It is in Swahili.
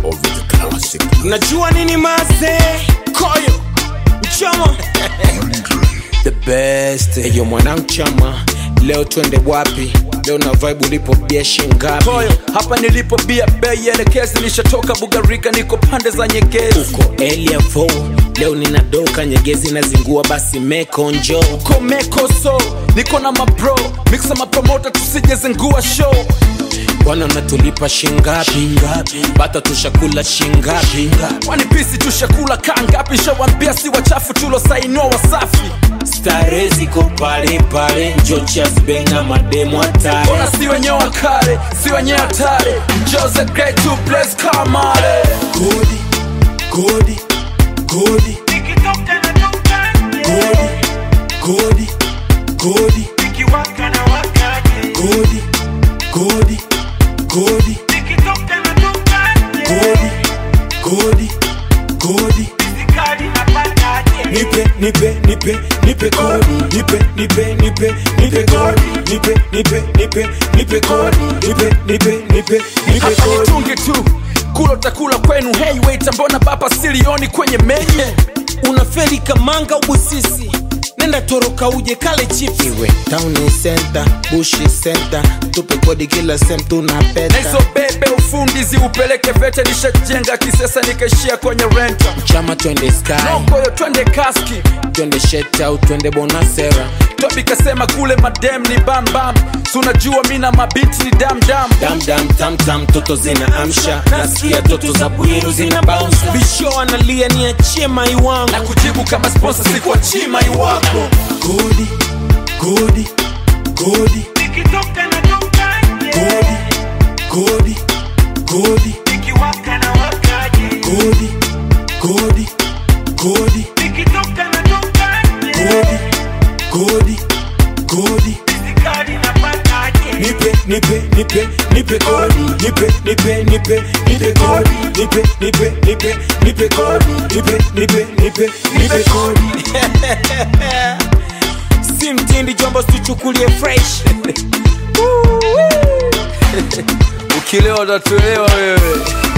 over the classic. Najua nini maze Koyo Mchama The best. Eyo mwanangu chama. Leo twende wapi? Leo na vibe ulipo bia shingapi? Koyo, hapa nilipo bia bei elekezi. Nishatoka Bugarika niko pande za Nyegezi. Uko Elia Vo. Leo ninadoka Nyegezi na zingua basi meko njo. Uko meko so, niko na mabro. Mixa mapromoter tusije zingua show. Wana natulipa shingapi? Bata tushakula shingapi? Wani pisi tushakula kangapi? Shawambia si wachafu tulo sainua wasafi. Stare ziko pale pale. Njochas benga mademo atare. Ona si wenye wakare, si wenye atare. Jose great to place Kamale. Godi, Godi, Godi, Godi, Godi, Godi, Godi, Godi, Godi, Godi, Godi, Godi. Nipe Godi, nipe Godi, nipe Godi. Hapa nitunge tu, kula utakula kwenu. Hey waiter, mbona baba silioni kwenye menye? Unafeli kamanga ubusisi. Nenda toroka uje kale chips. Iwe town center, bushi center. Tupe kodi kila sem tunapeta. Na hizo bebe ufundizi upeleke vete. Nishajenga kisesa nikaishia kwenye renta. Mchama twende sky, Koyo twende kaski. twende shet out, twende bonasera. Tobi kasema kule madem ni bam bam. Sunajua mina mabiti ni dam dam. Dam tam tam toto zina amsha. Nasikia toto za buiru zina bounce. Bisho analia ni achie mai wangu. Na kujibu kama sponsor si kwa chima iwako. Godi, Godi, Godi, Godi, Godi, Godi, Godi, Godi, Godi, Godi, Godi. Nipe Godi, nipe Godi, nipe Godi, nipe Godi. Si mtindi jombo tuchukulie fresh. Ukilewa utatolewa wewe.